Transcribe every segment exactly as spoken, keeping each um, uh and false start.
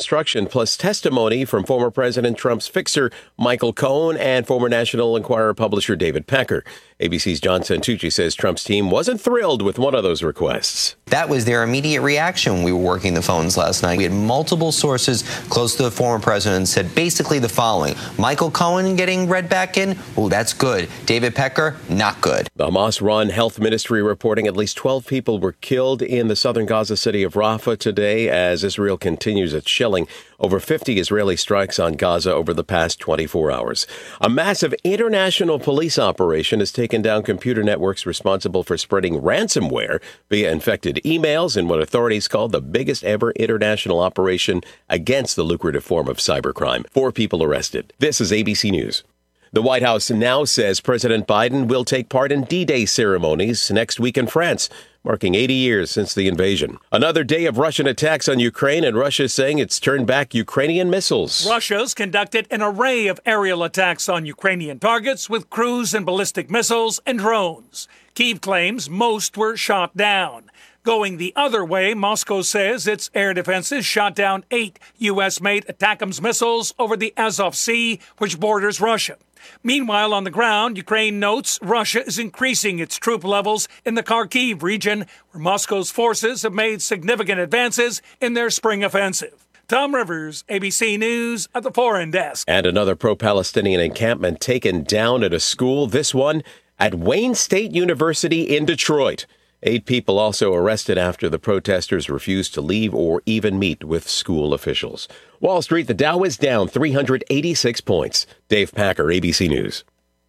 reconstruction, plus testimony from former President Trump's fixer, Michael Cohen, and former National Enquirer publisher David Pecker. A B C's John Santucci says Trump's team wasn't thrilled with one of those requests. That was their immediate reaction when we were working the phones last night. We had multiple sources close to the former president said basically the following. Michael Cohen getting read back in? Oh, that's good. David Pecker? Not good. The Hamas-run health ministry reporting at least twelve people were killed in the southern Gaza city of Rafah today as Israel continues its shelling. Over fifty Israeli strikes on Gaza over the past twenty-four hours. A massive international police operation has taken down computer networks responsible for spreading ransomware via infected emails in what authorities call the biggest ever international operation against the lucrative form of cybercrime. Four people arrested. This is A B C News. The White House now says President Biden will take part in D-Day ceremonies next week in France, marking eighty years since the invasion. Another day of Russian attacks on Ukraine, and Russia saying it's turned back Ukrainian missiles. Russia's conducted an array of aerial attacks on Ukrainian targets with cruise and ballistic missiles and drones. Kyiv claims most were shot down. Going the other way, Moscow says its air defenses shot down eight U S-made ATACMS missiles over the Azov Sea, which borders Russia. Meanwhile, on the ground, Ukraine notes Russia is increasing its troop levels in the Kharkiv region, where Moscow's forces have made significant advances in their spring offensive. Tom Rivers, A B C News at the Foreign Desk. And another pro-Palestinian encampment taken down at a school, this one at Wayne State University in Detroit. Eight people also arrested after the protesters refused to leave or even meet with school officials. Wall Street, the Dow is down three hundred eighty-six points. Dave Packer, A B C News.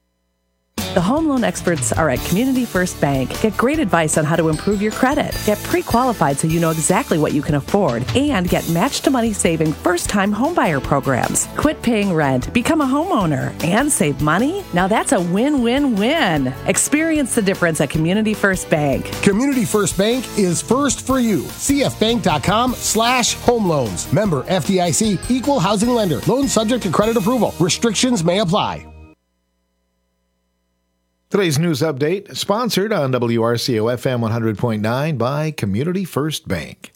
The home loan experts are at Community First Bank. Get great advice on how to improve your credit. Get pre-qualified so you know exactly what you can afford. And get match-to-money saving first-time homebuyer programs. Quit paying rent, become a homeowner, and save money? Now that's a win-win-win. Experience the difference at Community First Bank. Community First Bank is first for you. cfbank.com slash home loans. Member F D I C, equal housing lender. Loan subject to credit approval. Restrictions may apply. Today's news update, sponsored on W R C O F M one hundred point nine by Community First Bank.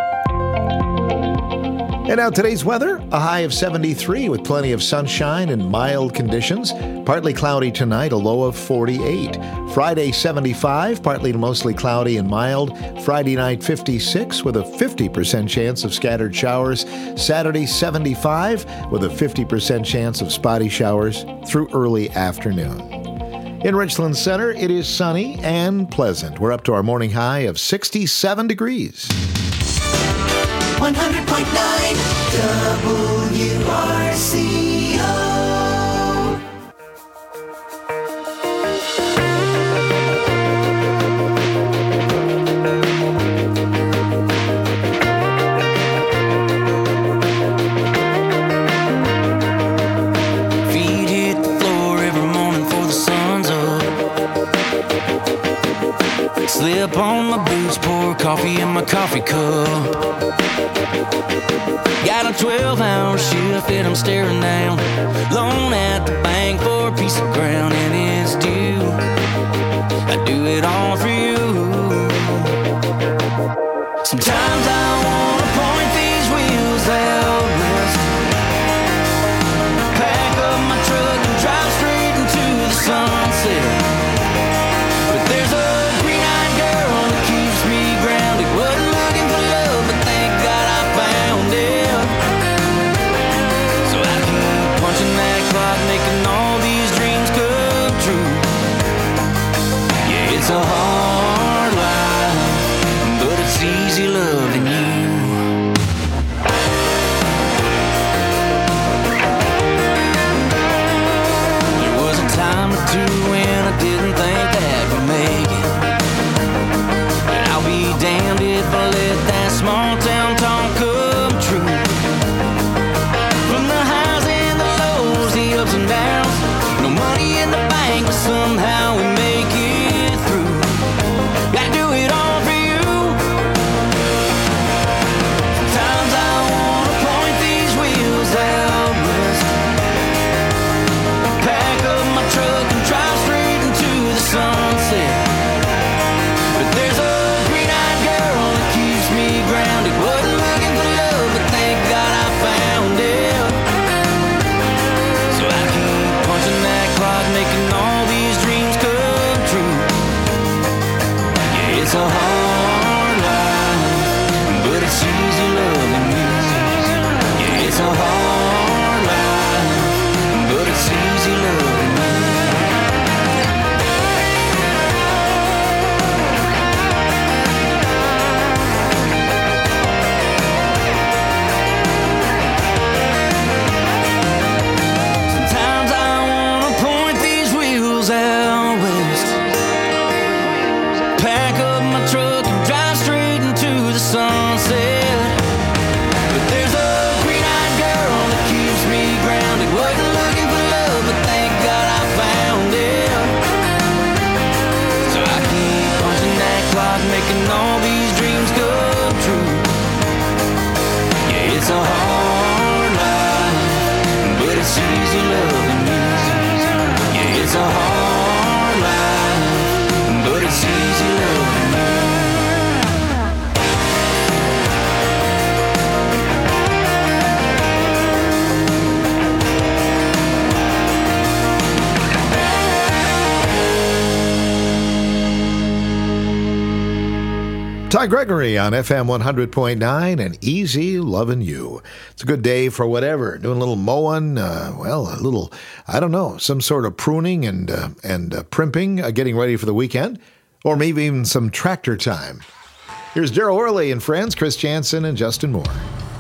And now today's weather, a high of seventy-three with plenty of sunshine and mild conditions. Partly cloudy tonight, a low of forty-eight. Friday, seventy-five, partly to mostly cloudy and mild. Friday night, fifty-six with a fifty percent chance of scattered showers. Saturday, seventy-five with a fifty percent chance of spotty showers through early afternoon. In Richland Center, it is sunny and pleasant. We're up to our morning high of sixty-seven degrees. one hundred point nine W R C O. Feet hit the floor every morning before the sun's up. Slip on my boots, pour coffee in my coffee cup. Got a twelve-hour shift and I'm staring down. Loan at the bank for a piece of ground and it's due. I do it all for you. Sometimes I wanna point these wheels out west, pack up my truck and drive straight into the sunset. But there's a green-eyed girl that keeps me grounded. Wasn't looking for love, but thank God I found it. So I keep punching that clock, making all these dreams come true. Yeah, it's a hard life, but it's easy loving you. Ty Gregory on F M one hundred point nine and Easy Lovin' You. It's a good day for whatever. Doing a little mowing, uh, well, a little, I don't know, some sort of pruning and uh, and uh, primping, uh, getting ready for the weekend, or maybe even some tractor time. Here's Daryl Worley and friends, Chris Jansen and Justin Moore.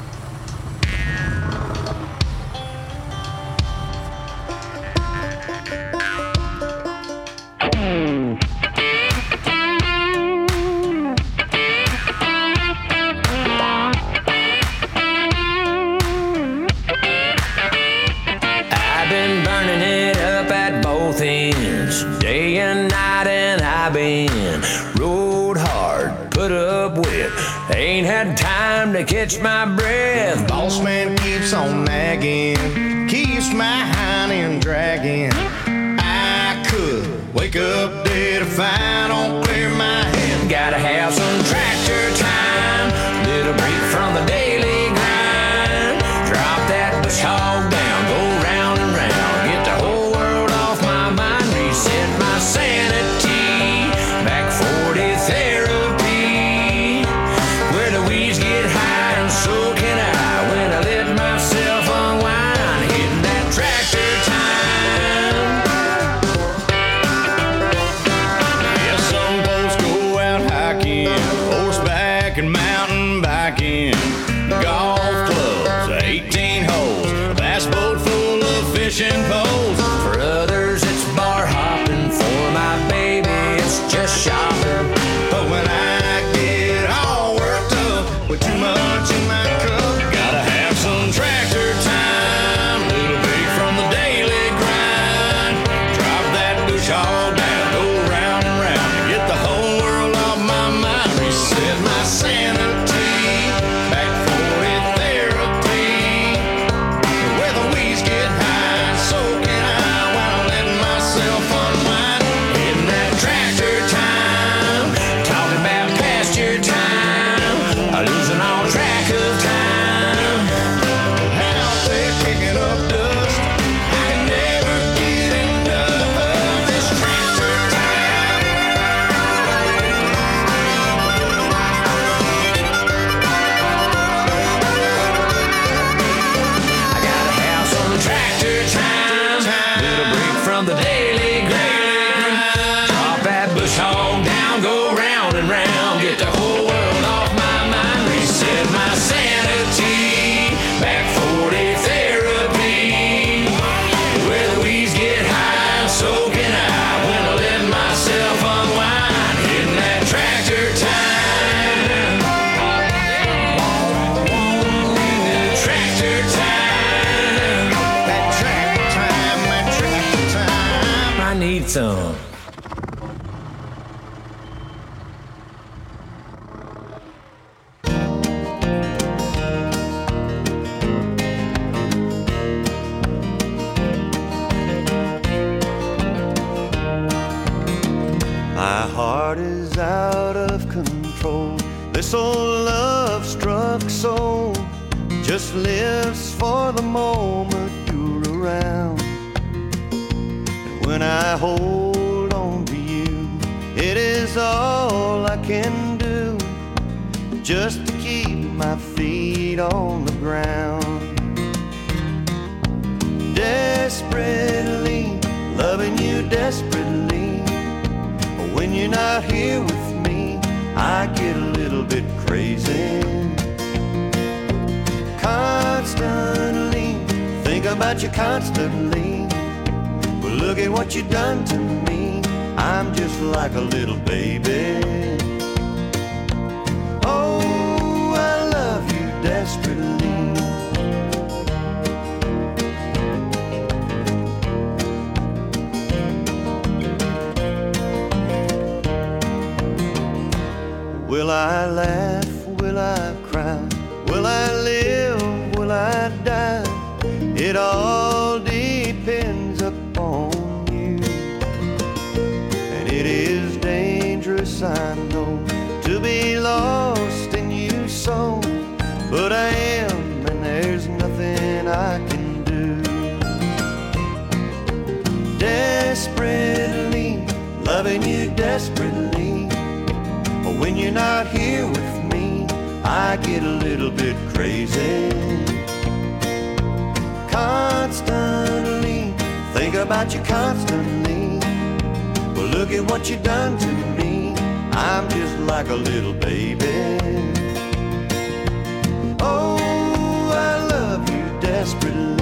Ain't had time to catch my breath. Boss man keeps on nagging, keeps my hiney dragging. I could wake up dead if I don't clear my head. Gotta have some tractor time, little break from the daily grind. Drop that bush hog down, go round and round, get the whole world off my mind, reset my sanity, back forty therapy. So can I, when I let myself unwind, hitting that tractor time. Yeah, some folks go out hiking, horseback and mountain biking, golf clubs, eighteen holes, bass boat full of fishing poles. For others it's bar hopping, for my baby it's just shopping. But when I get all worked up with too much in my cup, gotta have some tractor time, little break from the daily grind. Drop that bush hog down, go round and round, and get the whole world off my mind, reset my sanity, back forty therapy. Where the weeds get high, so can I, when I let myself unwind, hitting that tractor time, talking about pasture time, losing all track of time. Out there kicking up dust, I can never get enough of this tractor time. I gotta have some tractor time, little break from the daily grind. Drop that bush hog down, go round and round, get the whole world off my mind, reset my sanity, back forty therapy. Where the weeds get high, so can I, when I let myself unwind, hitting that tractor time. Tractor time. That tractor time, that tractor time. I need some. My heart is out of control. This old love-struck soul just lives for the moment you're around. And when I hold on to you, it is all I can do, just to keep my feet on the ground. Desperately loving you, desperately. But when you're not here with me, I get a little bit crazy. Constantly think about you constantly. But look at what you done to me. I'm just like a little baby. Oh, I love you desperately. Will I laugh? Will I cry? Will I live? Will I die? It all depends upon you. And it is dangerous, I know, to be lost in you so. But I am, and there's nothing I can do. Desperately loving you desperately. But when you're you're not here with me, I get a little bit crazy. Constantly, think about you constantly. Well, look at what you done to me. I'm just like a little baby. Oh, I love you desperately.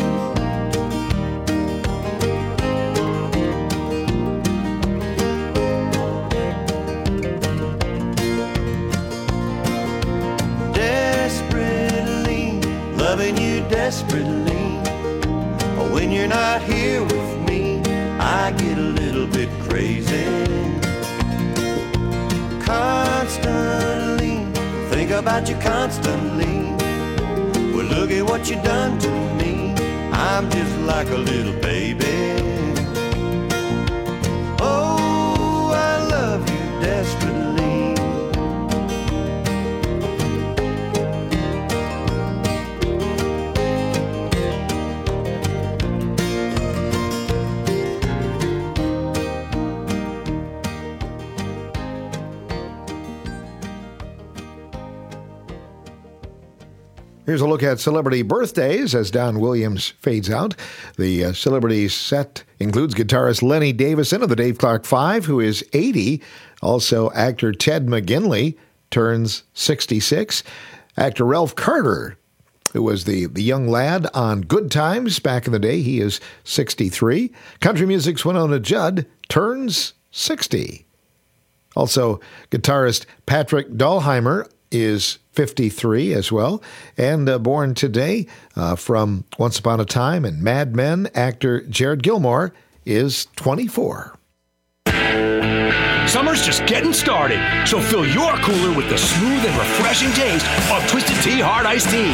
Desperately, loving you desperately. Oh, when you're not here with me, I get a little bit crazy. Constantly, think about you constantly. Well, look at what you done to me. I'm just like a little baby. Oh, I love you desperately. Here's a look at celebrity birthdays as Don Williams fades out. The uh, celebrity set includes guitarist Lenny Davison of the Dave Clark Five, who is eighty. Also, actor Ted McGinley turns sixty-six. Actor Ralph Carter, who was the, the young lad on Good Times back in the day, he is sixty-three. Country music's Winona Judd turns sixty. Also, guitarist Patrick Dahlheimer is fifty-three as well. And uh, born today uh, from Once Upon a Time and Mad Men, actor Jared Gilmore is twenty-four. Summer's just getting started, so fill your cooler with the smooth and refreshing taste of Twisted Tea Hard Iced Tea.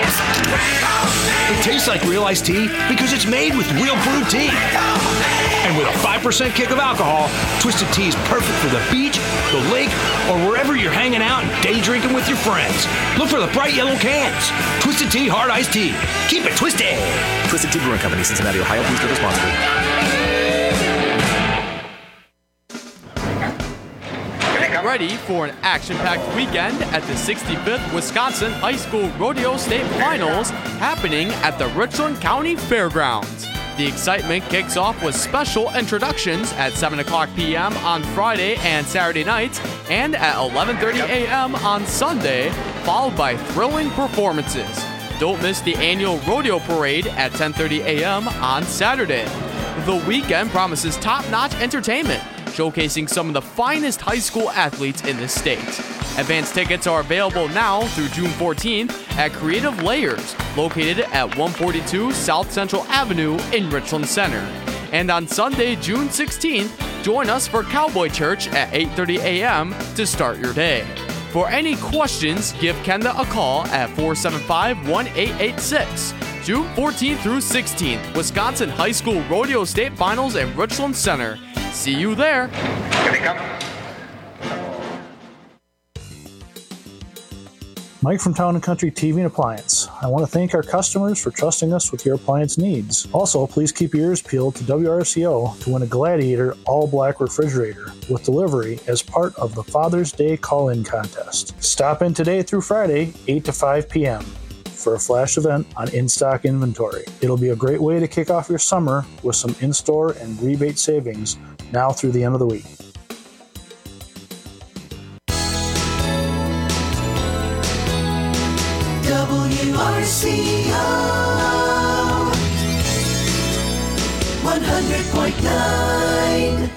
It tastes like real iced tea because it's made with real brewed tea. And with a five percent kick of alcohol, Twisted Tea is perfect for the beach, the lake, or wherever you're hanging out and day drinking with your friends. Look for the bright yellow cans. Twisted Tea Hard Iced Tea. Keep it twisted. Twisted Tea Brewing Company, Cincinnati, Ohio. Please drink responsibly. Get ready for an action-packed weekend at the sixty-fifth Wisconsin High School Rodeo State Finals happening at the Richland County Fairgrounds. The excitement kicks off with special introductions at seven o'clock p.m. on Friday and Saturday nights and at eleven thirty a.m. on Sunday, followed by thrilling performances. Don't miss the annual rodeo parade at ten thirty a.m. on Saturday. The weekend promises top-notch entertainment, showcasing some of the finest high school athletes in the state. Advance tickets are available now through June fourteenth at Creative Layers, located at one forty-two South Central Avenue in Richland Center. And on Sunday, June sixteenth, join us for Cowboy Church at eight thirty a.m. to start your day. For any questions, give Kenda a call at four seven five, one eight eight six. June fourteenth through sixteenth, Wisconsin High School Rodeo State Finals in Richland Center. See you there. Can they come? Mike from Town and Country T V and Appliance. I want to thank our customers for trusting us with your appliance needs. Also, please keep your ears peeled to W R C O to win a Gladiator all-black refrigerator with delivery as part of the Father's Day call-in contest. Stop in today through Friday, eight to five p.m. for a flash event on in-stock inventory. It'll be a great way to kick off your summer with some in-store and rebate savings now through the end of the week. W R C O one hundred point nine.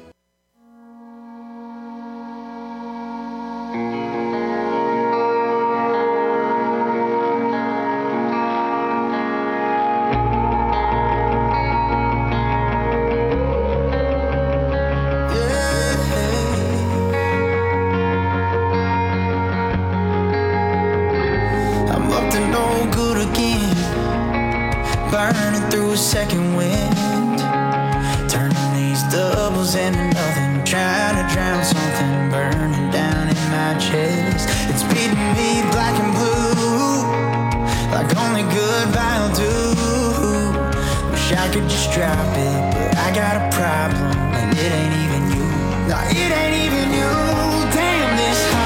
Burning through a second wind, turning these doubles into nothing, trying to drown something burning down in my chest. It's beating me black and blue, like only goodbye will do. Wish I could just drop it, but I got a problem, and it ain't even you. No, it ain't even you. Damn this.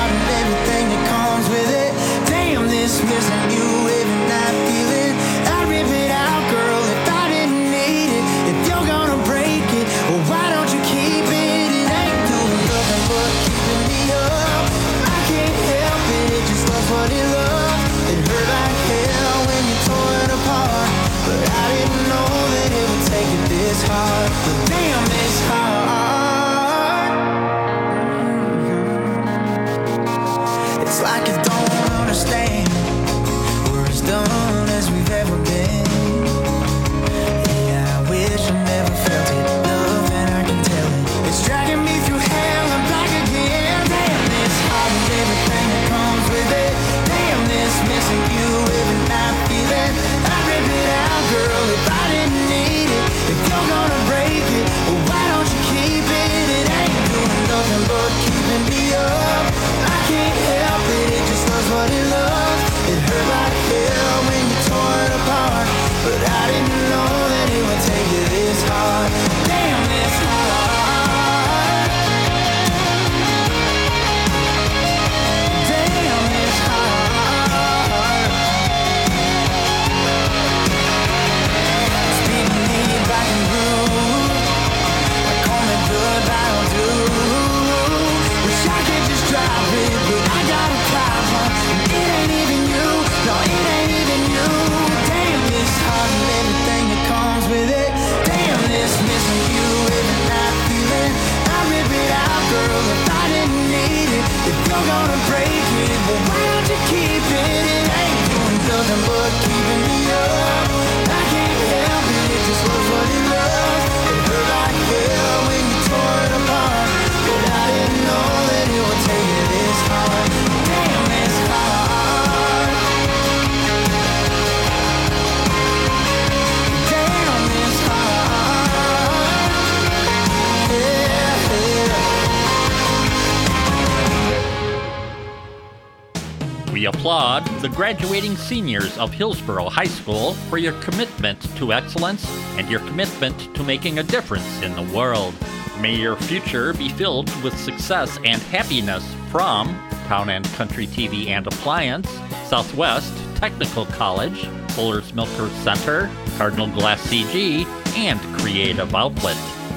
applaud the graduating seniors of Hillsborough High School for your commitment to excellence and your commitment to making a difference in the world. May your future be filled with success and happiness from Town and Country T V and Appliance, Southwest Technical College, Fuller's Milker Center, Cardinal Glass C G, and Creative Outlet.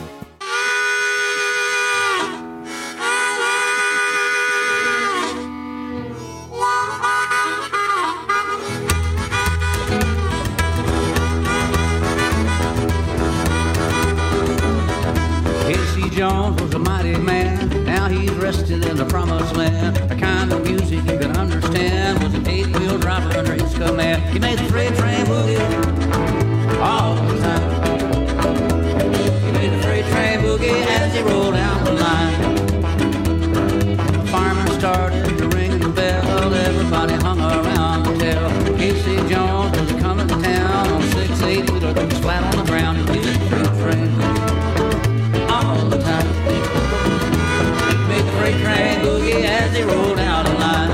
Casey Jones was a mighty man. Now he's rested in the promised land. The kind of music you could understand was an eight-wheel driver under his command. He made the freight train boogie all the time. He made the freight train boogie as he rolled down the line. The fireman started to ring the bell. Everybody hung around until Casey Jones was coming to town on a six eight-wheeler that was flat on the ground. He made the freight train boogie all the time. Made the freight train boogie as they rolled out of line.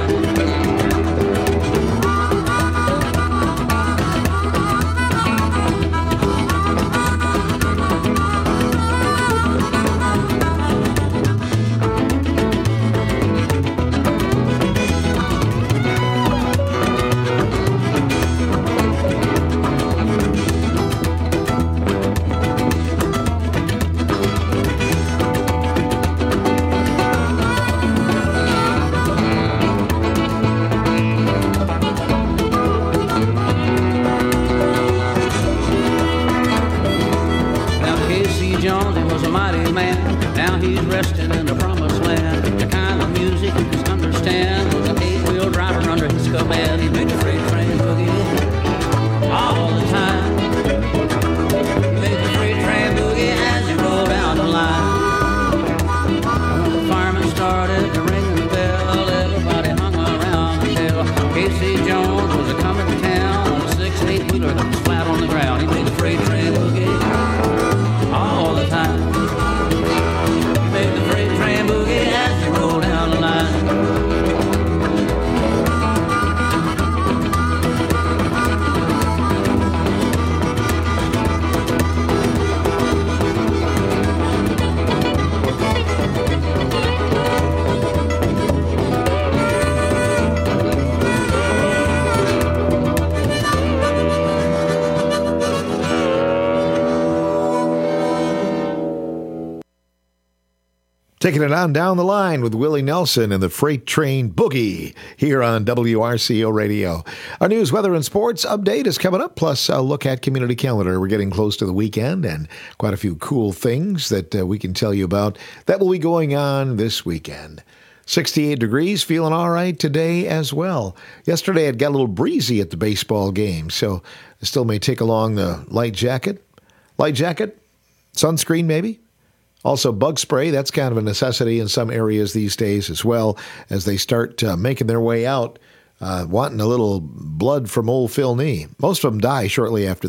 Taking it on down the line with Willie Nelson and the Freight Train Boogie here on W R C O Radio. Our news, weather, and sports update is coming up, plus a look at community calendar. We're getting close to the weekend and quite a few cool things that uh, we can tell you about that will be going on this weekend. sixty-eight degrees, feeling all right today as well. Yesterday it got a little breezy at the baseball game, so I still may take along the light jacket. Light jacket, sunscreen maybe. Also, bug spray, that's kind of a necessity in some areas these days as well, as they start uh, making their way out, uh, wanting a little blood from old Phil Nee. Most of them die shortly after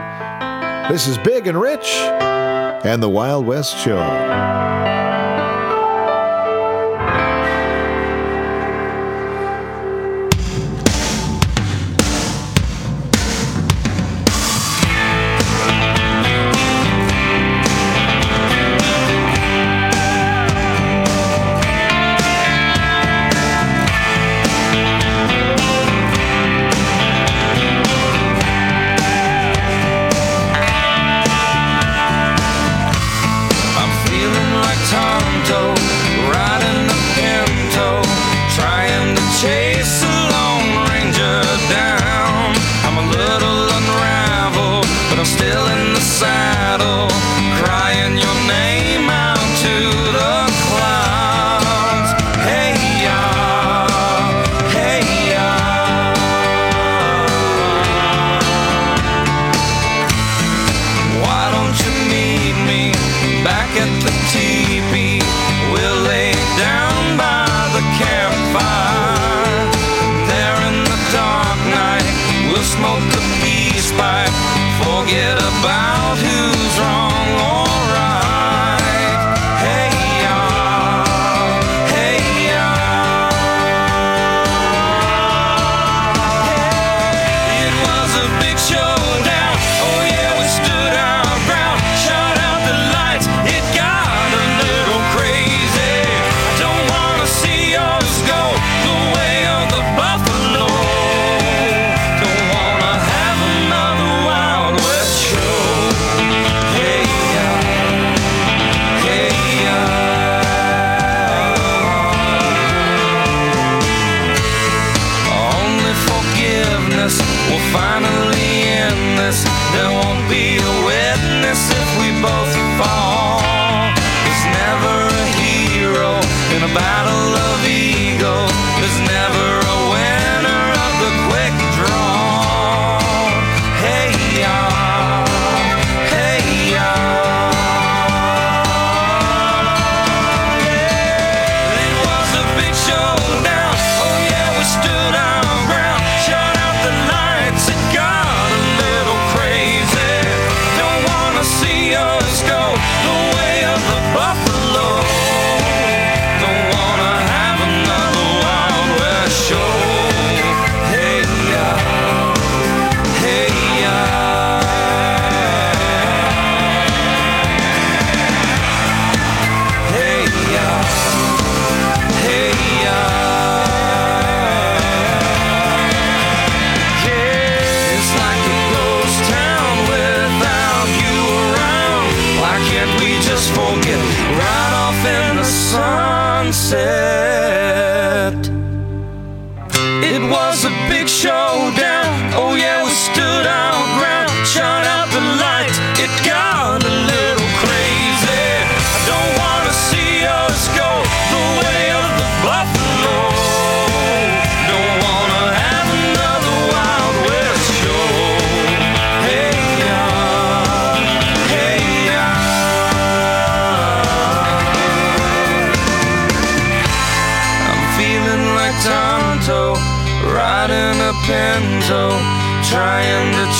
that. This is Big and Rich and the Wild West Show.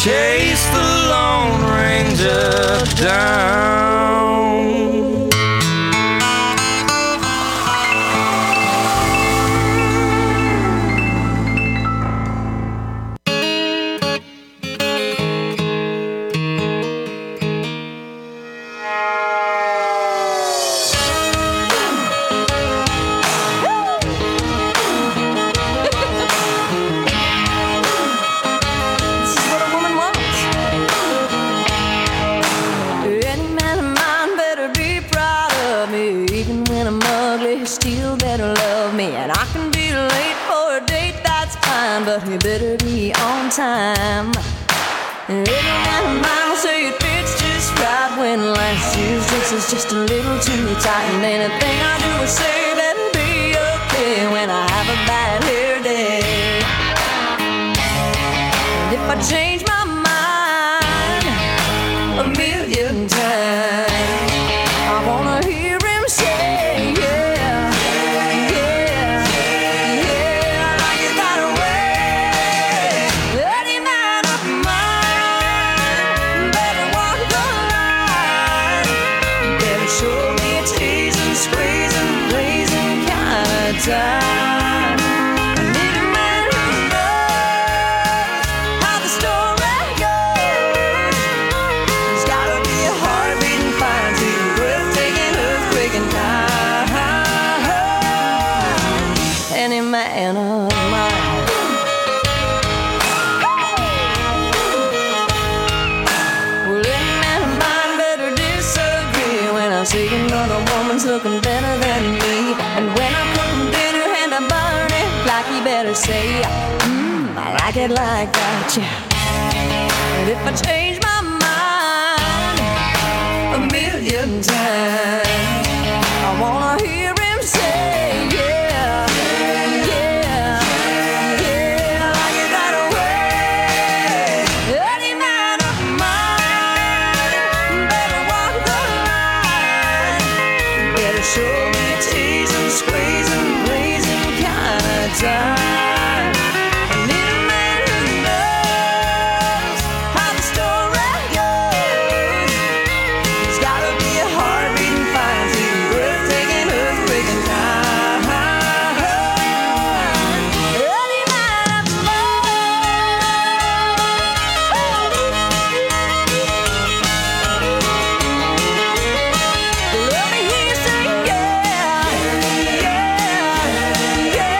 chase the Lone Ranger down. But you better be on time. And every now and then I'll say it fits just right when last year's dress is just a little too tight. And anything I do or say better be okay when I have a bad hair day. And if I change my mind a million times, I wanna hear him say, yeah. Time. I need a man who knows how the story goes. There's gotta be a heart beating fine to a breathtaking, earthquaking time. Any man of mine. Well, any man of mine better disagree when I see another woman's looking better than me. And when I burn it like you better say, mmm, I like it like that, yeah. And if I change my mind a million times, I wanna hear him say, yeah, yeah, yeah, like it that way. Any man of mine better walk the line, better show me tease and squeeze and time. I need a man who knows how the story goes. There's gotta be a heart beating fine to a breathtaking, earthquaking time. Any man of mine. Let me hear you say yeah, yeah, yeah.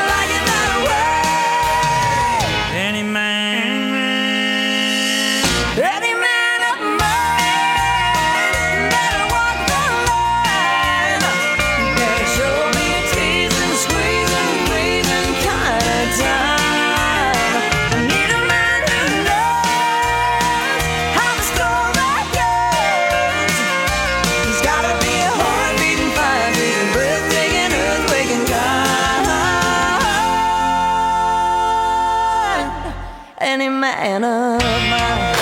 Any man of mine.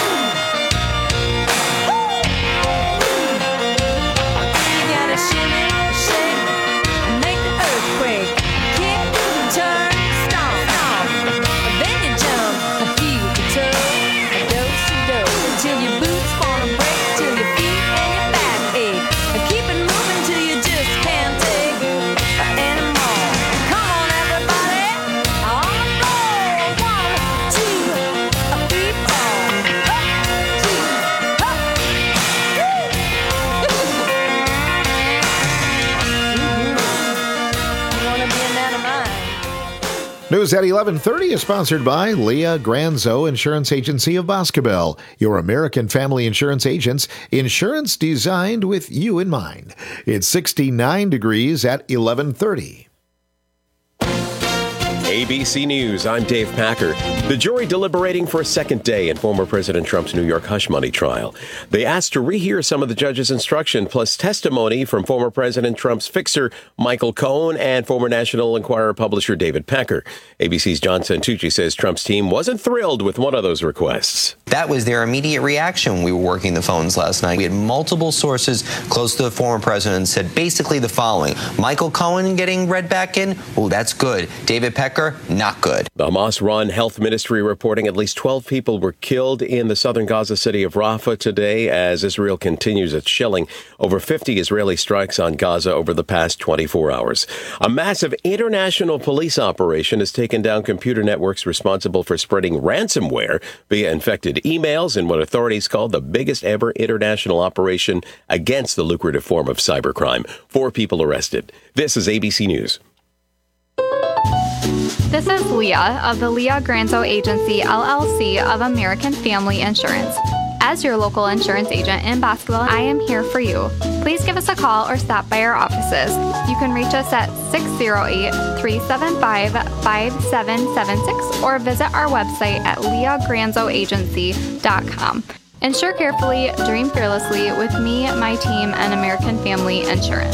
You gotta shimmy, shake, and make the earthquake. Kick, turn, stomp, stomp. Then you jump, heel to toe, do-si-do, till your boots wanna break, till your feet and your back ache. Keep it moving till you just can't take anymore. Come on, everybody, on the floor. One, two. News at eleven thirty is sponsored by Leah Granzo Insurance Agency of Boscobel, your American family insurance agents, insurance designed with you in mind. It's sixty-nine degrees at eleven thirty. A B C News, I'm Dave Packer. The jury deliberating for a second day in former President Trump's New York hush money trial. They asked to rehear some of the judge's instruction, plus testimony from former President Trump's fixer, Michael Cohen, and former National Enquirer publisher David Pecker. A B C's John Santucci says Trump's team wasn't thrilled with one of those requests. That was their immediate reaction when we were working the phones last night. We had multiple sources close to the former president said basically the following. Michael Cohen getting read back in? Oh, that's good. David Pecker Pecker, not good. The Hamas-run health ministry reporting at least twelve people were killed in the southern Gaza city of Rafah today as Israel continues its shelling. Over fifty Israeli strikes on Gaza over the past twenty-four hours. A massive international police operation has taken down computer networks responsible for spreading ransomware via infected emails in what authorities call the biggest ever international operation against the lucrative form of cybercrime. Four people arrested. This is A B C News. This is Leah of the Leah Granzo Agency, L L C of American Family Insurance. As your local insurance agent in Bosqueville, I am here for you. Please give us a call or stop by our offices. You can reach us at six oh eight, three seven five, five seven seven six or visit our website at leah granzo agency dot com. Insure carefully, dream fearlessly with me, my team, and American Family Insurance.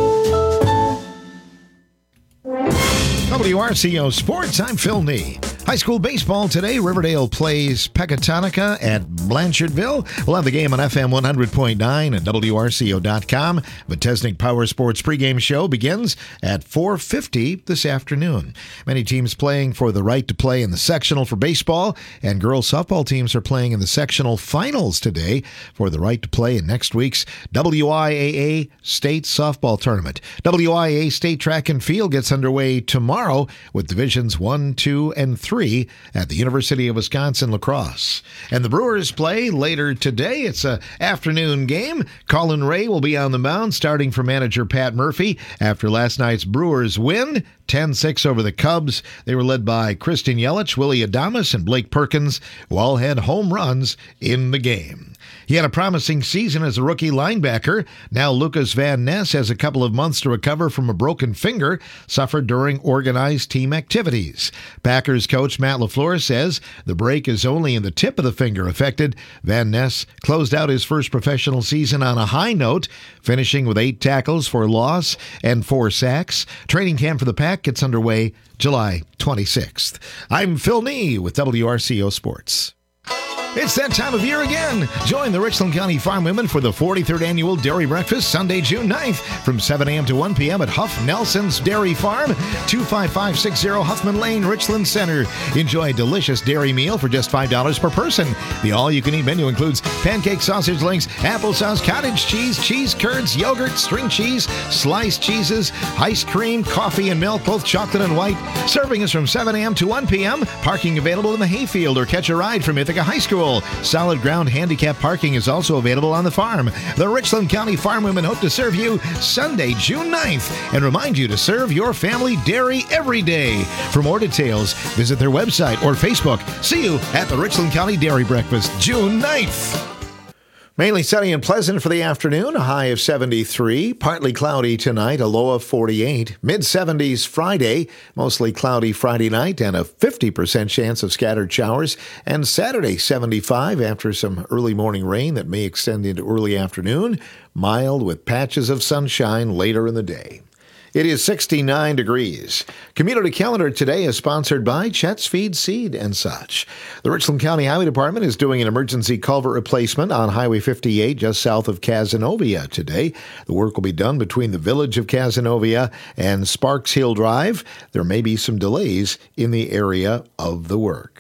W R C O Sports, I'm Phil Nee. High school baseball today. Riverdale plays Pecatonica at Blanchardville. We'll have the game on F M one hundred point nine and W R C O dot com. Botesnik Power Sports pregame show begins at four fifty this afternoon. Many teams playing for the right to play in the sectional for baseball, and girls softball teams are playing in the sectional finals today for the right to play in next week's W I A A State Softball Tournament. W I A A State Track and Field gets underway tomorrow with Divisions one, two, and three at the University of Wisconsin La Crosse. And the Brewers play later today. It's an afternoon game. Colin Ray will be on the mound, starting for manager Pat Murphy after last night's Brewers win, ten six over the Cubs. They were led by Christian Yelich, Willie Adames, and Blake Perkins, who all had home runs in the game. He had a promising season as a rookie linebacker. Now Lucas Van Ness has a couple of months to recover from a broken finger suffered during organized team activities. Packers coach Matt LaFleur says the break is only in the tip of the finger affected. Van Ness closed out his first professional season on a high note, finishing with eight tackles for loss and four sacks. Training camp for the Pack gets underway July twenty-sixth. I'm Phil Nee with W R C O Sports. It's that time of year again. Join the Richland County Farm Women for the forty-third Annual Dairy Breakfast, Sunday, June ninth, from seven a.m. to one p.m. at Huff Nelson's Dairy Farm, two five five six zero Huffman Lane, Richland Center. Enjoy a delicious dairy meal for just five dollars per person. The all-you-can-eat menu includes pancake sausage links, applesauce, cottage cheese, cheese curds, yogurt, string cheese, sliced cheeses, ice cream, coffee, and milk, both chocolate and white. Serving is from seven a.m. to one p.m. Parking available in the hayfield or catch a ride from Ithaca High School. Solid ground handicap parking is also available on the farm. The Richland County Farm Women hope to serve you Sunday, June ninth, and remind you to serve your family dairy every day. For more details, visit their website or Facebook. See you at the Richland County Dairy Breakfast, June ninth. Mainly sunny and pleasant for the afternoon, a high of seventy-three. Partly cloudy tonight, a low of forty-eight. mid-seventies Friday, mostly cloudy Friday night, and a fifty percent chance of scattered showers. And Saturday, seventy-five after some early morning rain that may extend into early afternoon. Mild with patches of sunshine later in the day. It is sixty-nine degrees. Community Calendar today is sponsored by Chet's Feed Seed and such. The Richland County Highway Department is doing an emergency culvert replacement on Highway fifty-eight just south of Cazenovia today. The work will be done between the village of Cazenovia and Sparks Hill Drive. There may be some delays in the area of the work.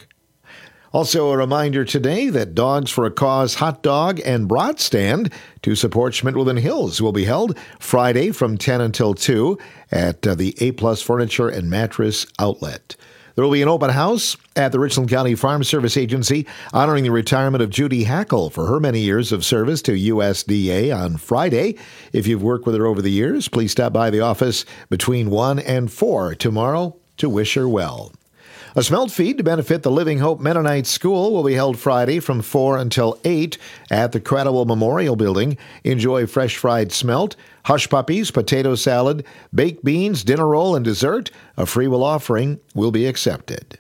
Also, a reminder today that Dogs for a Cause hot dog and brat stand to support Schmidt-Woodland Hills will be held Friday from ten until two at uh, the A-Plus Furniture and Mattress Outlet. There will be an open house at the Richland County Farm Service Agency honoring the retirement of Judy Hackle for her many years of service to U S D A on Friday. If you've worked with her over the years, please stop by the office between one and four tomorrow to wish her well. A smelt feed to benefit the Living Hope Mennonite School will be held Friday from four until eight at the Cradwell Memorial Building. Enjoy fresh fried smelt, hush puppies, potato salad, baked beans, dinner roll, and dessert. A free will offering will be accepted.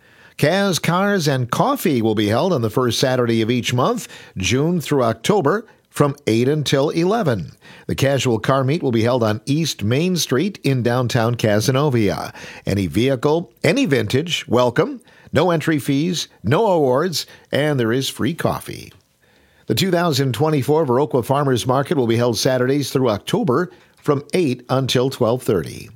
Kaz Cars and Coffee will be held on the first Saturday of each month, June through October, from eight until eleven. The casual car meet will be held on East Main Street in downtown Cazenovia. Any vehicle, any vintage, welcome. No entry fees, no awards, and there is free coffee. The two thousand twenty-four Viroqua Farmers Market will be held Saturdays through October from eight until twelve thirty.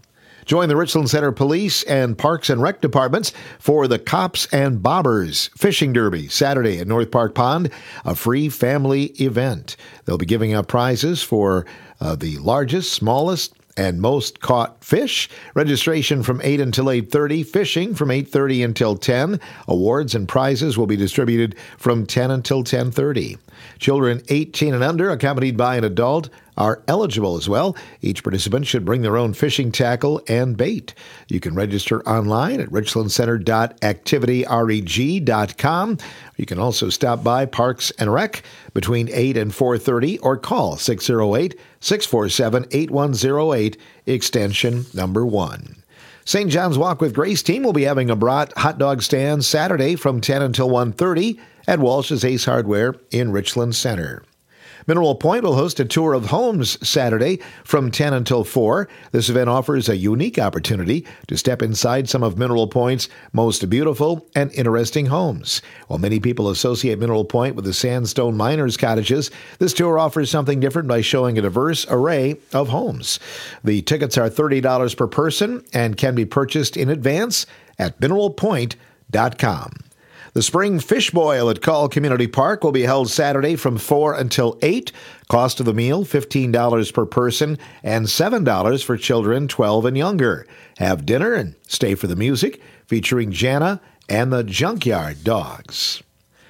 Join the Richland Center Police and Parks and Rec departments for the Cops and Bobbers Fishing Derby Saturday at North Park Pond, a free family event. They'll be giving out prizes for uh, the largest, smallest, and most caught fish. Registration from eight until eight thirty. Fishing from eight thirty until ten. Awards and prizes will be distributed from ten until ten thirty. Children eighteen and under, accompanied by an adult, are eligible as well. Each participant should bring their own fishing tackle and bait. You can register online at richland center dot activity reg dot com. You can also stop by Parks and Rec between eight and four thirty or call six oh eight, six four seven, eight one oh eight, extension number one. Saint John's Walk with Grace team will be having a brat hot dog stand Saturday from ten until one thirty at Walsh's Ace Hardware in Richland Center. Mineral Point will host a tour of homes Saturday from ten until four. This event offers a unique opportunity to step inside some of Mineral Point's most beautiful and interesting homes. While many people associate Mineral Point with the sandstone miners' cottages, this tour offers something different by showing a diverse array of homes. The tickets are thirty dollars per person and can be purchased in advance at mineral point dot com. The Spring Fish Boil at Call Community Park will be held Saturday from four until eight. Cost of the meal, fifteen dollars per person and seven dollars for children twelve and younger. Have dinner and stay for the music, featuring Jana and the Junkyard Dogs.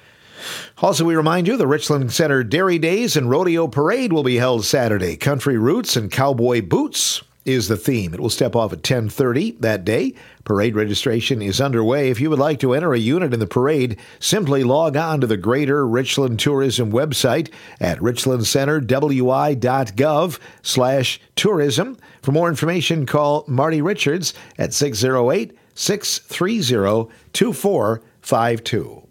Also, we remind you, the Richland Center Dairy Days and Rodeo Parade will be held Saturday. Country Roots and Cowboy Boots is the theme. It will step off at ten thirty that day. Parade registration is underway. If you would like to enter a unit in the parade, simply log on to the Greater Richland Tourism website at richland center w i dot gov slash tourism. For more information, call Marty Richards at six oh eight, six three oh, two four five two.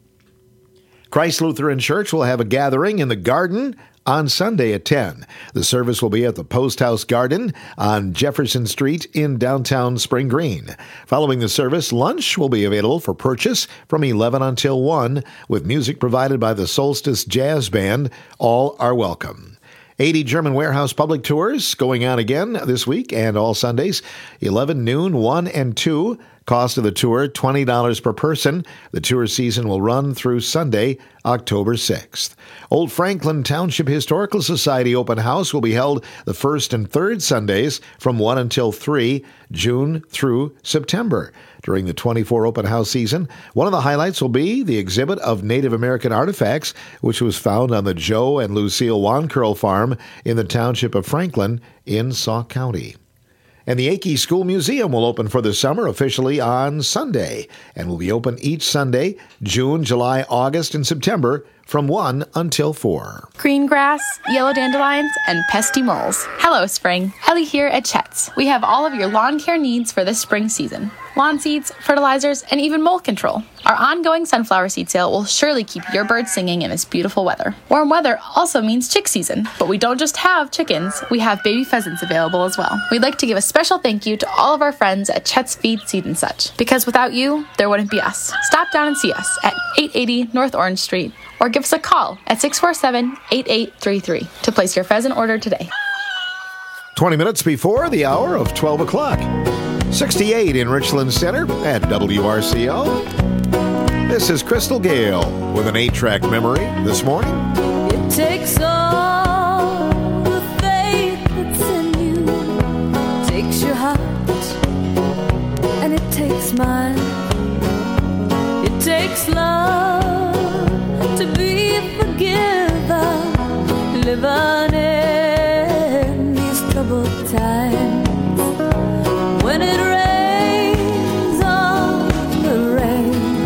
Christ Lutheran Church will have a gathering in the Garden on Sunday at ten. The service will be at the Post House Garden on Jefferson Street in downtown Spring Green. Following the service, lunch will be available for purchase from eleven until one, with music provided by the Solstice Jazz Band. All are welcome. eighty German Warehouse public tours going on again this week and all Sundays, eleven noon, one and two. Cost of the tour, twenty dollars per person. The tour season will run through Sunday, October sixth. Old Franklin Township Historical Society Open House will be held the first and third Sundays from one until three, June through September. During the twenty-four open house season, one of the highlights will be the exhibit of Native American artifacts, which was found on the Joe and Lucille Wancurl farm in the township of Franklin in Sauk County. And the Akey School Museum will open for the summer officially on Sunday and will be open each Sunday, June, July, August, and September from one until four. Green grass, yellow dandelions, and pesky moles. Hello, spring. Ellie here at Chet's. We have all of your lawn care needs for this spring season. Lawn seeds, fertilizers, and even mold control. Our ongoing sunflower seed sale will surely keep your birds singing in this beautiful weather. Warm weather also means chick season, but we don't just have chickens, we have baby pheasants available as well. We'd like to give a special thank you to all of our friends at Chet's Feed, Seed and Such, because without you, there wouldn't be us. Stop down and see us at eight eighty North Orange Street, or give us a call at six four seven, eight eight three three to place your pheasant order today. twenty minutes before the hour of twelve o'clock. sixty-eight in Richland Center at W R C O. This is Crystal Gale with an eight-track memory this morning. It takes all the faith that's in you. It takes your heart, and it takes mine. It takes love to be forgiven, living in these troubled times. When it rains on the rain,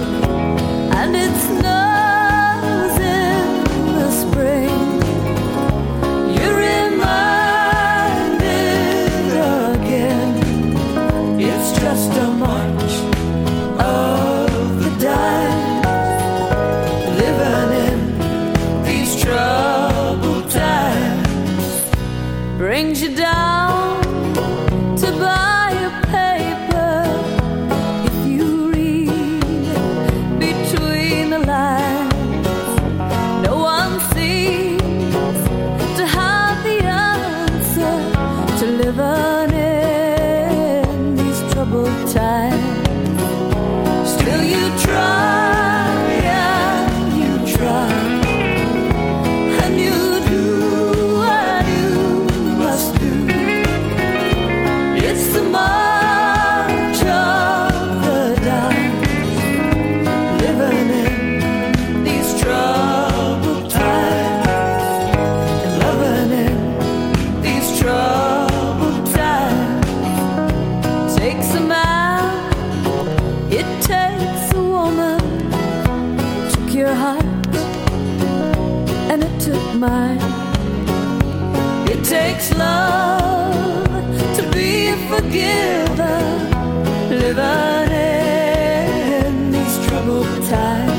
and it snows in the spring, you're reminded again, it's just a march of the dice, living in these troubled times, brings you down to buy a paper. If you read between the lines, no one seems to have the answer to living in and it took mine. It takes love to be forgiven, living in these troubled times.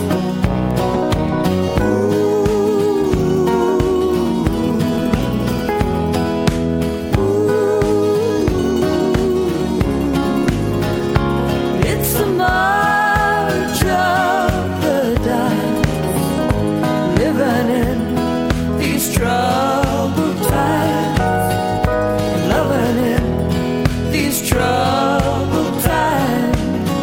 Troubled times, loving in these troubled times.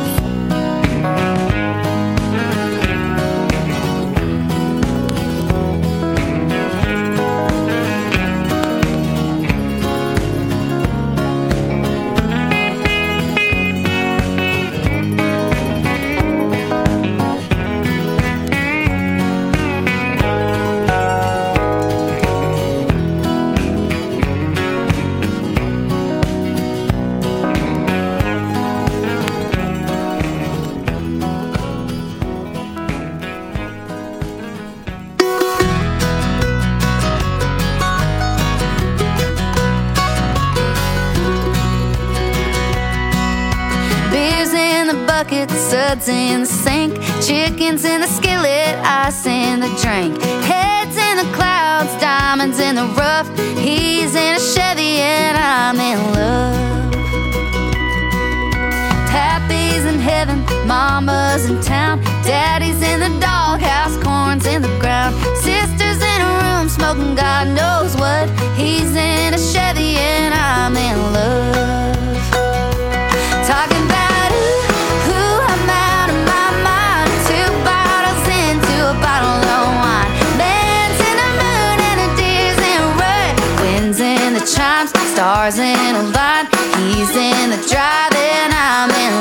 Suds in the sink, chickens in the skillet, ice in the drink, heads in the clouds, diamonds in the rough. He's in a Chevy and I'm in love. Pappy's in heaven, mama's in town, daddy's in the doghouse, corn's in the ground, sister's in a room smoking God knows what. He's in a Chevy and I'm in love. Talking about chimes, stars in a line. He's in the drive and I'm in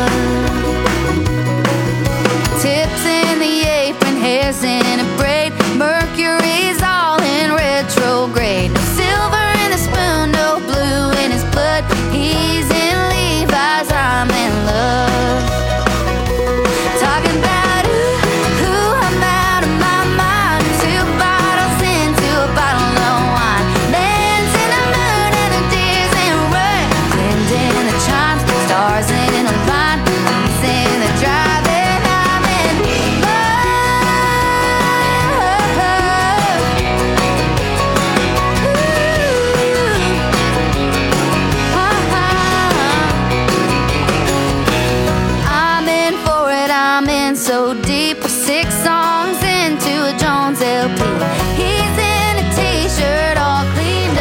love. Tips in the apron, hair's in a braid, Mercury's all in retrograde. No silver in the spoon, no blue in his blood. He's in Levi's, I'm in love. Talking about ooh, who I'm out of my mind. Two bottles into a bottle of wine. Stars in a line, he's in the drive and I'm in love. I'm in for it, I'm in so deep. We're six songs into a Jones L P. He's in a t-shirt all cleaned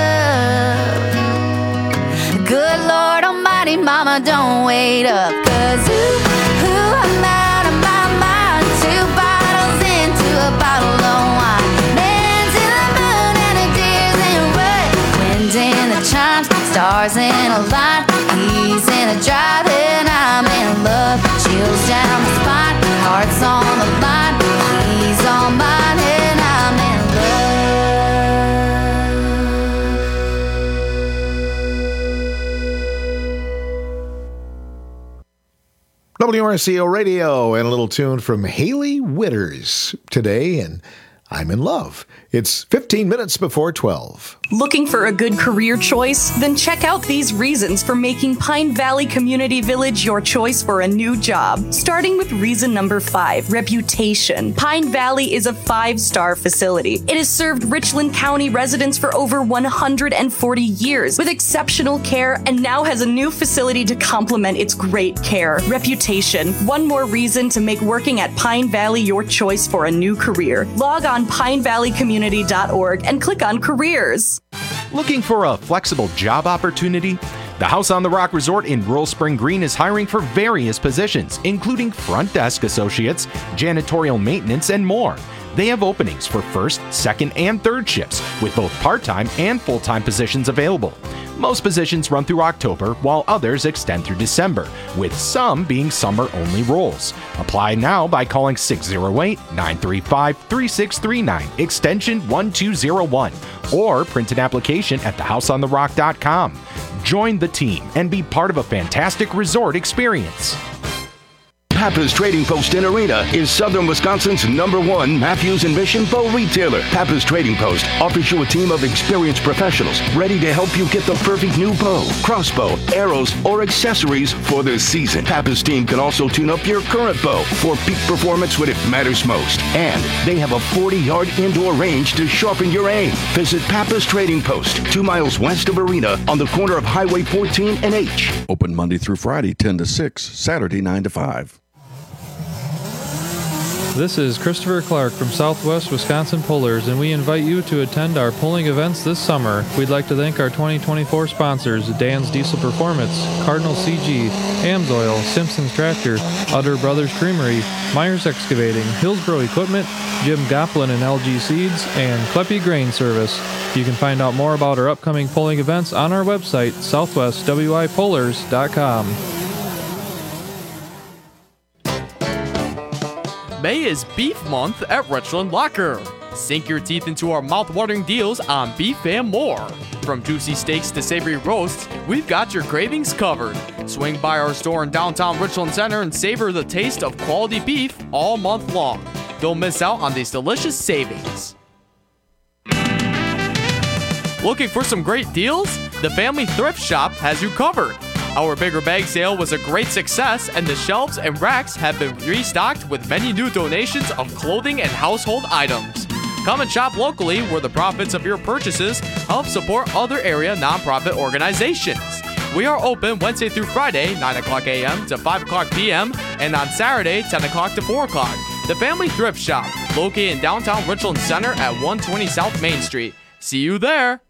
up. Good Lord Almighty, mama, don't wait up. Cause ooh, ooh, I'm out of my mind. Two bottles into a bottle of wine. Man's in the moon and a deer's in wood. Wind in the chimes, stars in a line. He's in a drive and I'm in love. Chills down the spine, heart's on the line. He's on mine and I'm in W R C O Radio and a little tune from Haley Witters today, and I'm in love. It's fifteen minutes before twelve. Looking for a good career choice? Then check out these reasons for making Pine Valley Community Village your choice for a new job. Starting with reason number five, reputation. Pine Valley is a five-star facility. It has served Richland County residents for over one hundred forty years with exceptional care and now has a new facility to complement its great care. Reputation. One more reason to make working at Pine Valley your choice for a new career. Log on pine valley community dot org and click on careers. Looking for a flexible job opportunity? The House on the Rock Resort in Rural Spring Green is hiring for various positions, including front desk associates, janitorial maintenance, and more. They have openings for first, second, and third shifts, with both part-time and full-time positions available. Most positions run through October, while others extend through December, with some being summer-only roles. Apply now by calling six oh eight, nine three five, three six three nine, extension one two zero one, or print an application at the house on the rock dot com. Join the team and be part of a fantastic resort experience. Pappas Trading Post and Arena is southern Wisconsin's number one Matthews and Mission bow retailer. Pappas Trading Post offers you a team of experienced professionals ready to help you get the perfect new bow, crossbow, arrows, or accessories for this season. Pappas team can also tune up your current bow for peak performance when it matters most. And they have a forty-yard indoor range to sharpen your aim. Visit Pappas Trading Post, two miles west of Arena on the corner of Highway fourteen and H. Open Monday through Friday, ten to six, Saturday, nine to five. This is Christopher Clark from Southwest Wisconsin Pullers, and we invite you to attend our pulling events this summer. We'd like to thank our twenty twenty-four sponsors, Dan's Diesel Performance, Cardinal C G, Amsoil, Simpson's Tractor, Utter Brothers Creamery, Myers Excavating, Hillsboro Equipment, Jim Goplin and L G Seeds, and Kleppe Grain Service. You can find out more about our upcoming pulling events on our website, southwest w i pullers dot com. May is Beef Month at Richland Locker. Sink your teeth into our mouth-watering deals on beef and more. From juicy steaks to savory roasts, we've got your cravings covered. Swing by our store in downtown Richland Center and savor the taste of quality beef all month long. Don't miss out on these delicious savings. Looking for some great deals? The Family Thrift Shop has you covered. Our bigger bag sale was a great success, and the shelves and racks have been restocked with many new donations of clothing and household items. Come and shop locally, where the profits of your purchases help support other area nonprofit organizations. We are open Wednesday through Friday, nine o'clock a m to five o'clock p m, and on Saturday, ten o'clock to four o'clock. The Family Thrift Shop, located in downtown Richland Center at one twenty South Main Street. See you there!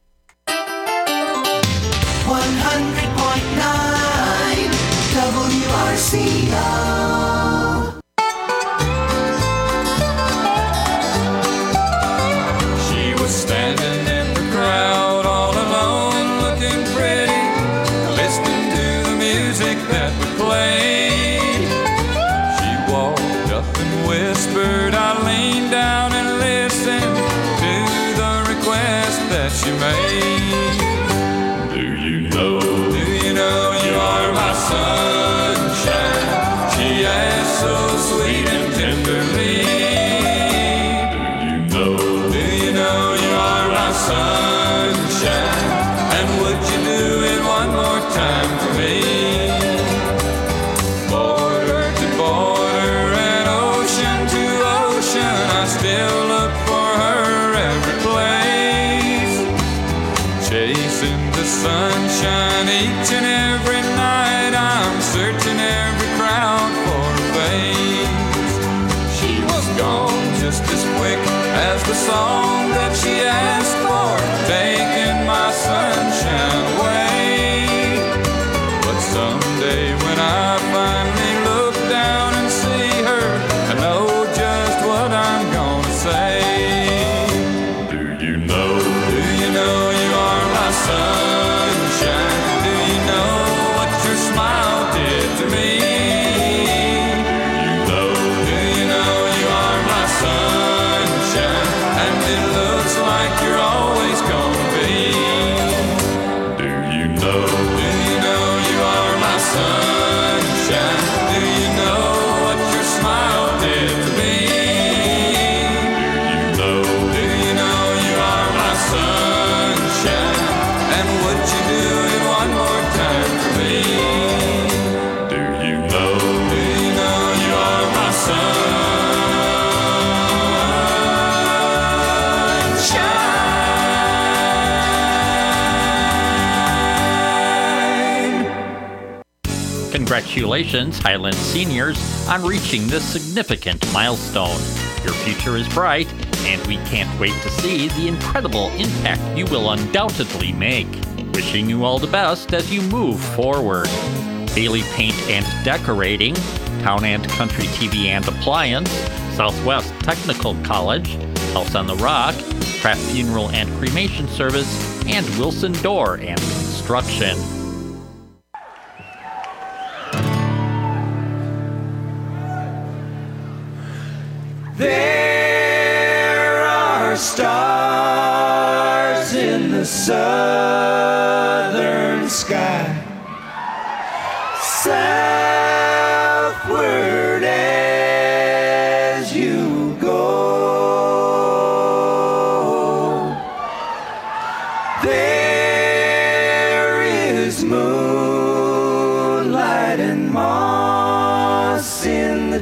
one hundred point nine W R C O. She was standing in the crowd all alone, looking pretty, listening to the music that we played. She walked up and whispered, I leaned down and listened to the request that she made. Do you know you are my sunshine? She asked so sweet and tenderly. Do you know? Do you know you are my sunshine? And would you do it one more time for me? Border to border and ocean to ocean, I still look for her every place. Chasing the sunshine each and every night, I'm searching every crowd for a face. She was gone just as quick as the song that she asked for, taking my sunshine away. But someday when I finally look down and see her, I know just what I'm gonna say. Do you know? Do you know you are my sunshine? Do you know what your smile did to me? Do you know? Do you know you are my sunshine? And it looks like you're always gonna be. Do you know? Do you know you are my sunshine? Do you know what your smile did to me? Do you know? Do you know you are my sunshine? And would you do it one more time for me? Do you know? Do you know you are my sunshine? Congratulations, Highland seniors, on reaching this significant milestone. Your future is bright, and we can't wait to see the incredible impact you will undoubtedly make. Wishing you all the best as you move forward. Bailey Paint and Decorating, Town and Country T V and Appliance, Southwest Technical College, House on the Rock, Craft Funeral and Cremation Service, and Wilson Door and Construction. There are stars in the southern sky, southward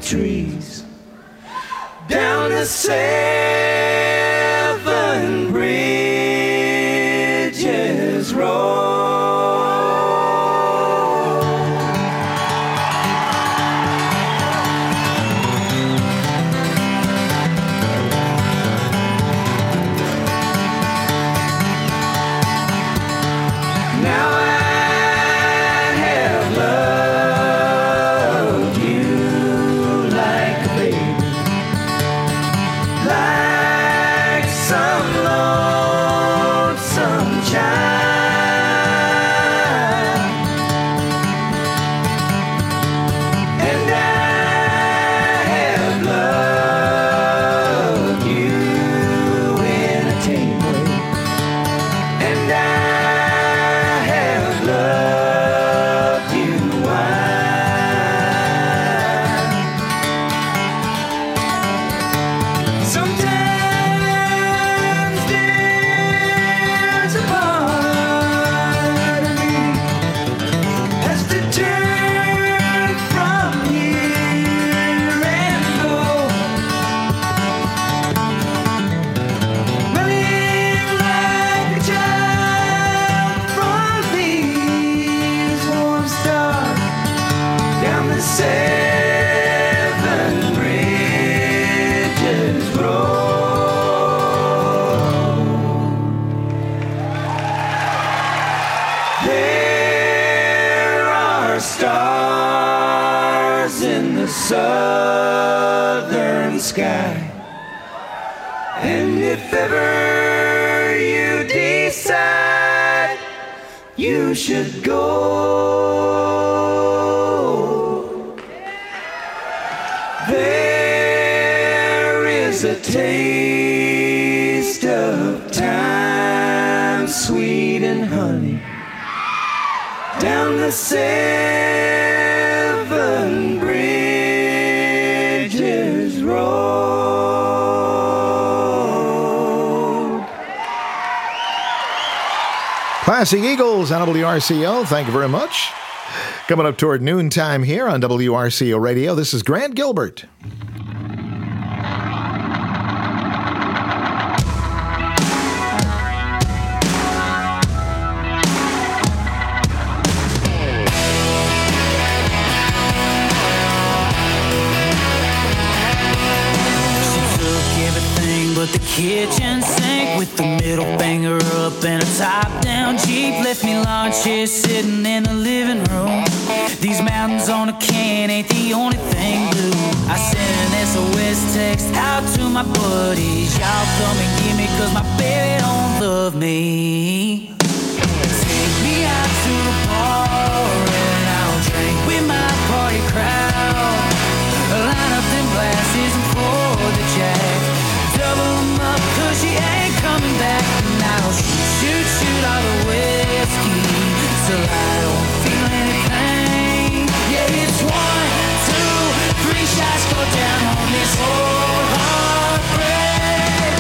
trees down the Seven Bridges Road. Now I have loved you like a baby, like some lonesome child, and I have loved you in a tame way, and I have loved you wild. Sometimes there's a part of me has to turn from here and go, running like a child from these warm stars down the Seven Bridges Road. There are stars in the southern sky, and if ever you decide you should go, there is a taste of time, sweet and honey, down the Seven Bridges Road. Classic Eagles on W R C O. Thank you very much. Coming up toward noontime here on W R C O Radio, this is Grant Gilbert. She took everything but the kitchen sink with the middle finger up and a top-down Jeep. Left me lawn chairs sitting in the living room. These mountains on a can ain't the only thing blue. I sent an S O S text out to my buddies. Y'all come and get me cause my baby don't love me. Take me out to the bar and I'll drink with my party crowd. Line up them glasses and pour the jack. Double them up cause she ain't coming back. And I'll shoot, shoot, shoot all the whiskey till I don't feel any pain. Yeah, it's one, two, three shots go down on this whole heartbreak.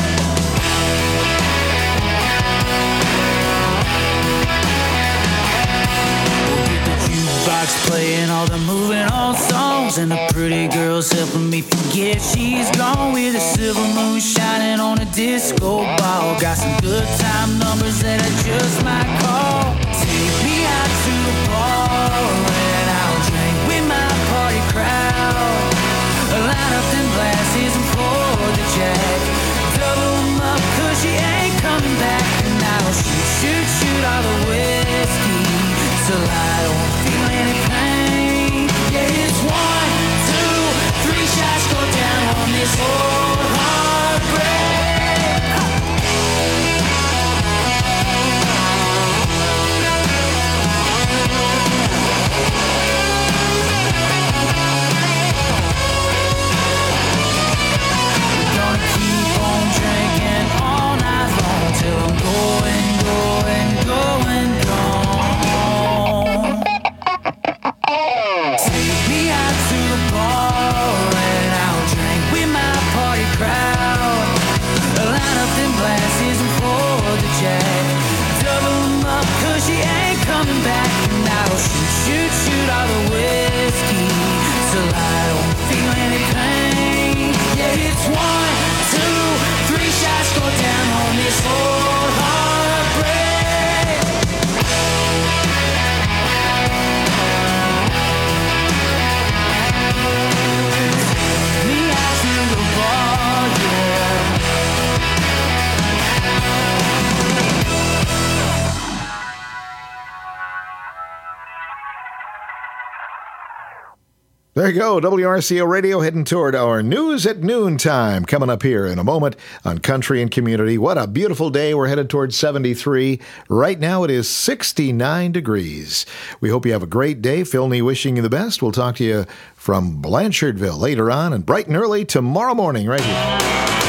Jukebox playing all the moving on songs, and the pretty girl's helping me forget she's gone. With a silver moon shining on a disco ball. Got some good time numbers that I just might call. Take me out to the bar and I'll drink with my party crowd. Line up them glasses and pour the jack. Double them up cause she ain't coming back. And I'll shoot, shoot, shoot all the whiskey till I don't feel any pain. Yeah, it's one, two, three shots go down on this whole heartbreak. Gonna keep on drinking all night long till I'm going, going, going, gone. Take me out to the bar and I'll drink with my party crowd. Line up them glasses and pour the jack. Double them up cause she ain't coming back. And I'll shoot, shoot, shoot all the whiskey till I don't feeling in pain. Yeah, it's one, two, three shots go down on this old heartbreak. Me out to the bar, yeah. There you go, W R C O Radio heading toward our News at Noon time. Coming up here in a moment on Country and Community. What a beautiful day. We're headed towards seventy-three. Right now it is sixty-nine degrees. We hope you have a great day. Phil Nee wishing you the best. We'll talk to you from Blanchardville later on and bright and early tomorrow morning right here.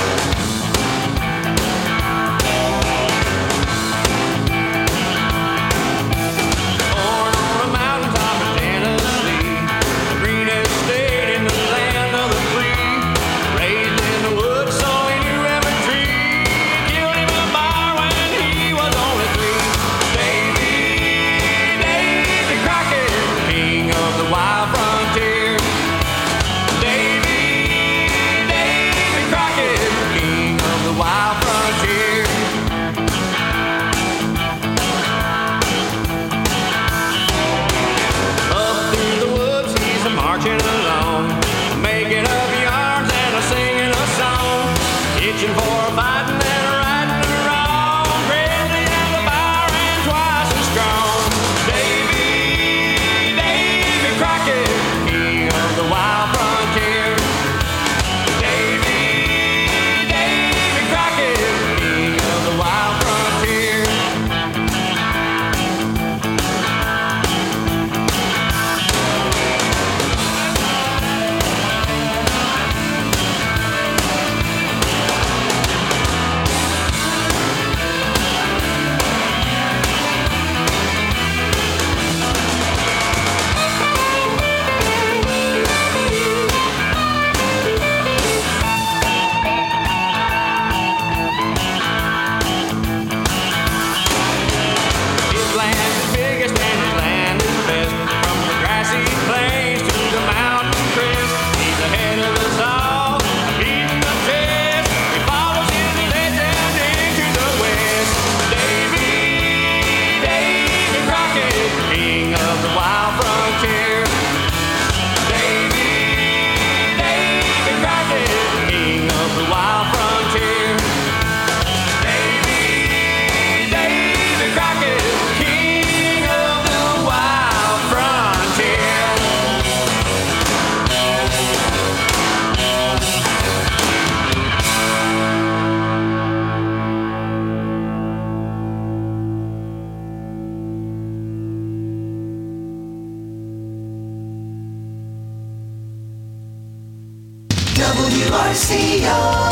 W R C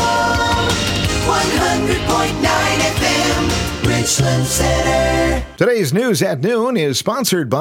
O one hundred point nine F M, Richland Center. Today's News at Noon is sponsored by